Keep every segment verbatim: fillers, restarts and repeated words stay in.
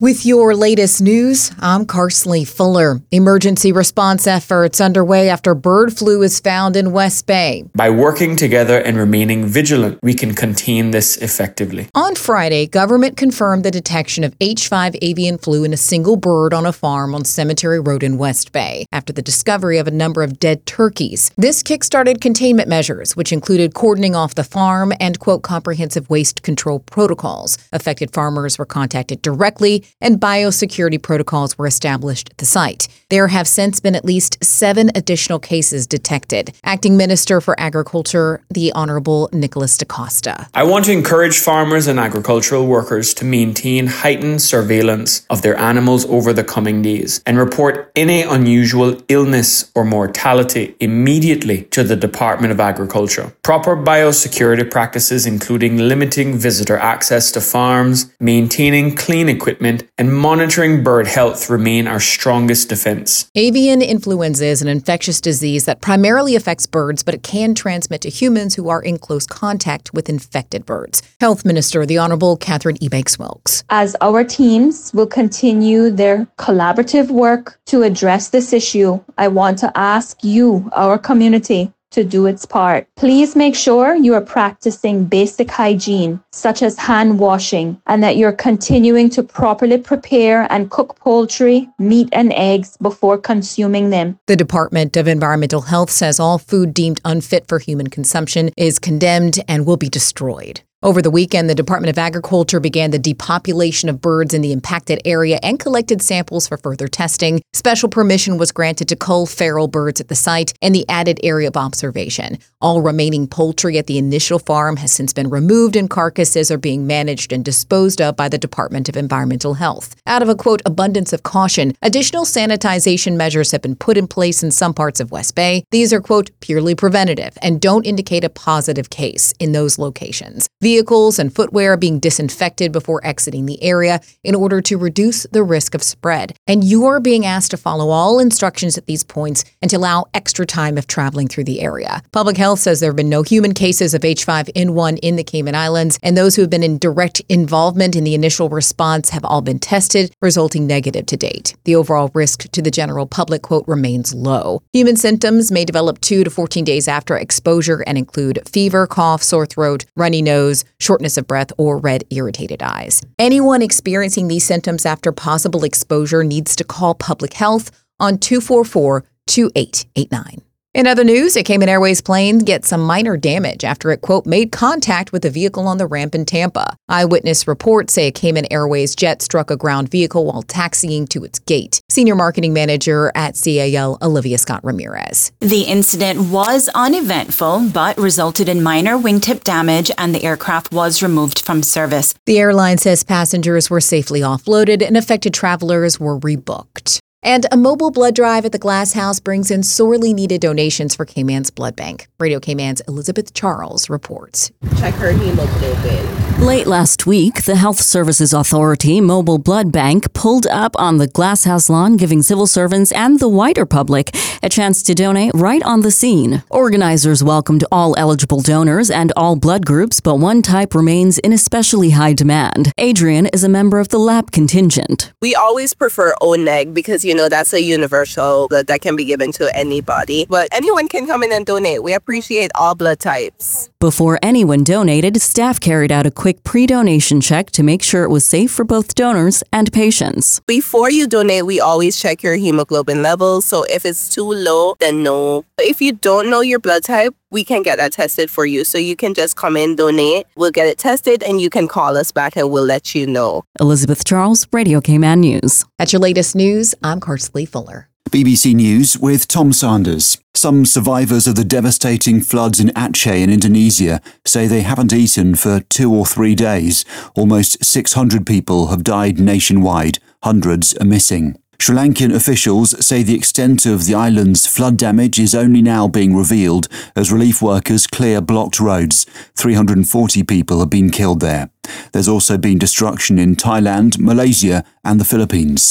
With your latest news, I'm Carsley Fuller. Emergency response efforts underway after bird flu is found in West Bay. By working together and remaining vigilant, we can contain this effectively. On Friday, government confirmed the detection of H five avian flu in a single bird on a farm on Cemetery Road in West Bay after the discovery of a number of dead turkeys. This kickstarted containment measures, which included cordoning off the farm and, quote, comprehensive waste control protocols. Affected farmers were contacted directly, and biosecurity protocols were established at the site. There have since been at least seven additional cases detected. Acting Minister for Agriculture, the Honorable Nicholas DaCosta. I want to encourage farmers and agricultural workers to maintain heightened surveillance of their animals over the coming days and report any unusual illness or mortality immediately to the Department of Agriculture. Proper biosecurity practices, including limiting visitor access to farms, maintaining clean equipment, and monitoring bird health remain our strongest defense. Avian influenza is an infectious disease that primarily affects birds, but it can transmit to humans who are in close contact with infected birds. Health Minister, the Honorable Catherine Ebanks-Wilkes. As our teams will continue their collaborative work to address this issue, I want to ask you, our community, to do its part. Please make sure you are practicing basic hygiene, such as hand washing, and that you're continuing to properly prepare and cook poultry, meat, and eggs before consuming them. The Department of Environmental Health says all food deemed unfit for human consumption is condemned and will be destroyed. Over the weekend, the Department of Agriculture began the depopulation of birds in the impacted area and collected samples for further testing. Special permission was granted to cull feral birds at the site and the added area of observation. All remaining poultry at the initial farm has since been removed and carcasses are being managed and disposed of by the Department of Environmental Health. Out of a, quote, abundance of caution, additional sanitization measures have been put in place in some parts of West Bay. These are, quote, purely preventative and don't indicate a positive case in those locations. Vehicles and footwear are being disinfected before exiting the area in order to reduce the risk of spread. And you are being asked to follow all instructions at these points and to allow extra time if traveling through the area. Public Health says there have been no human cases of H five N one in the Cayman Islands, and those who have been in direct involvement in the initial response have all been tested, resulting negative to date. The overall risk to the general public, quote, remains low. Human symptoms may develop two to fourteen days after exposure and include fever, cough, sore throat, runny nose, shortness of breath, or red irritated eyes. Anyone experiencing these symptoms after possible exposure needs to call Public Health on two four four, two eight eight nine. In other news, a Cayman Airways plane gets some minor damage after it, quote, made contact with a vehicle on the ramp in Tampa. Eyewitness reports say a Cayman Airways jet struck a ground vehicle while taxiing to its gate. Senior Marketing Manager at C A L, Olivia Scott Ramirez. The incident was uneventful, but resulted in minor wingtip damage and the aircraft was removed from service. The airline says passengers were safely offloaded and affected travelers were rebooked. And a mobile blood drive at the Glass House brings in sorely needed donations for Cayman's Blood Bank. Radio Cayman's Elizabeth Charles reports. Check her hemoglobin. Late last week, the Health Services Authority Mobile Blood Bank pulled up on the Glass House lawn, giving civil servants and the wider public a chance to donate right on the scene. Organizers welcomed all eligible donors and all blood groups, but one type remains in especially high demand. Adrian is a member of the lab contingent. We always prefer O-neg because, you know, that's a universal blood that can be given to anybody. But anyone can come in and donate. We appreciate all blood types. Before anyone donated, staff carried out a quick pre-donation check to make sure it was safe for both donors and patients. Before you donate, we always check your hemoglobin levels. So if it's too low, then no. If you don't know your blood type, we can get that tested for you. So you can just come in, donate. We'll get it tested and you can call us back and we'll let you know. Elizabeth Charles, Radio Cayman News. That's your latest news. I'm Carsley Fuller. B B C News with Tom Sanders. Some survivors of the devastating floods in Aceh in Indonesia say they haven't eaten for two or three days. Almost six hundred people have died nationwide. Hundreds are missing. Sri Lankan officials say the extent of the island's flood damage is only now being revealed as relief workers clear blocked roads. three hundred forty people have been killed there. There's also been destruction in Thailand, Malaysia and the Philippines.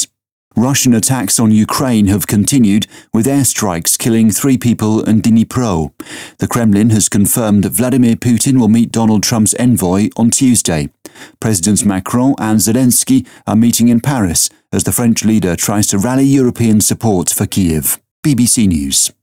Russian attacks on Ukraine have continued, with airstrikes killing three people in Dnipro. The Kremlin has confirmed that Vladimir Putin will meet Donald Trump's envoy on Tuesday. Presidents Macron and Zelensky are meeting in Paris as the French leader tries to rally European support for Kyiv. B B C News.